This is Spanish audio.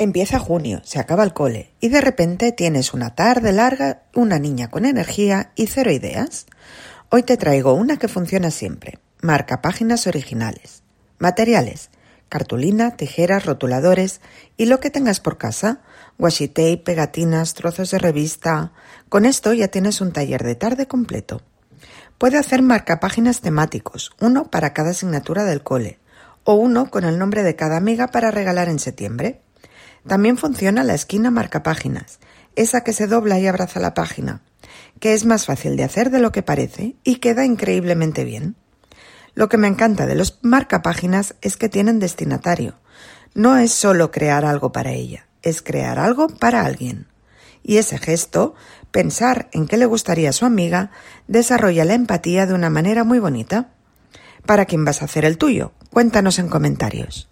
Empieza junio, se acaba el cole y de repente tienes una tarde larga, una niña con energía y cero ideas. Hoy te traigo una que funciona siempre. Marcapáginas originales. Materiales: cartulina, tijeras, rotuladores y lo que tengas por casa. Washi tape, pegatinas, trozos de revista. Con esto ya tienes un taller de tarde completo. Puede hacer marcapáginas temáticos, uno para cada asignatura del cole o uno con el nombre de cada amiga para regalar en septiembre. También funciona la esquina marcapáginas, esa que se dobla y abraza la página, que es más fácil de hacer de lo que parece y queda increíblemente bien. Lo que me encanta de los marcapáginas es que tienen destinatario. No es solo crear algo para ella, es crear algo para alguien. Y ese gesto, pensar en qué le gustaría a su amiga, desarrolla la empatía de una manera muy bonita. ¿Para quién vas a hacer el tuyo? Cuéntanos en comentarios.